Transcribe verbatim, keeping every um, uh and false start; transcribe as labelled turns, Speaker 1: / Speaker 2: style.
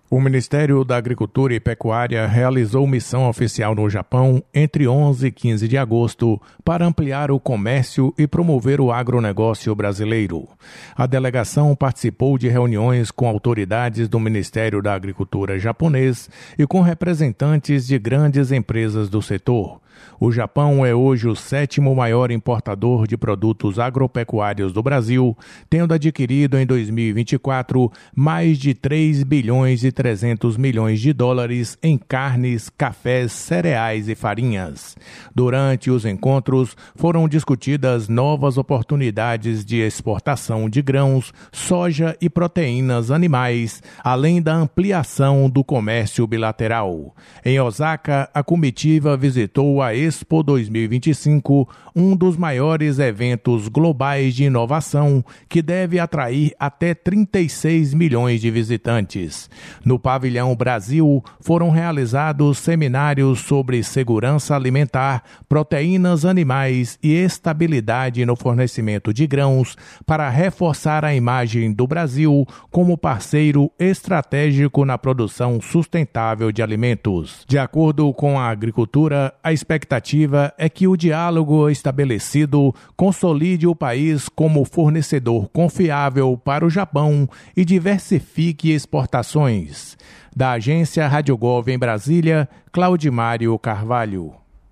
Speaker 1: O Ministério da Agricultura e Pecuária realizou missão oficial no Japão entre onze e quinze de agosto para ampliar o comércio e promover o agronegócio brasileiro. A delegação participou de reuniões com autoridades do Ministério da Agricultura japonês e com representantes de grandes empresas do setor. O Japão é hoje o sétimo maior importador de produtos agropecuários do Brasil, tendo adquirido em dois mil e vinte e quatro mais de três bilhões e trezentos milhões de dólares em carnes, cafés, cereais e farinhas. Durante os encontros, foram discutidas novas oportunidades de exportação de grãos, soja e proteínas animais, além da ampliação do comércio bilateral. Em Osaka, a comitiva visitou a Expo dois mil e vinte e cinco, um dos maiores eventos globais de inovação que deve atrair até trinta e seis milhões de visitantes. No Pavilhão Brasil, foram realizados seminários sobre segurança alimentar, proteínas animais e estabilidade no fornecimento de grãos para reforçar a imagem do Brasil como parceiro estratégico na produção sustentável de alimentos. De acordo com a agricultura, a expectativa é que o diálogo estabelecido consolide o país como fornecedor confiável para o Japão e diversifique exportações. Da agência Rádio Gov em Brasília, Claudimário Carvalho.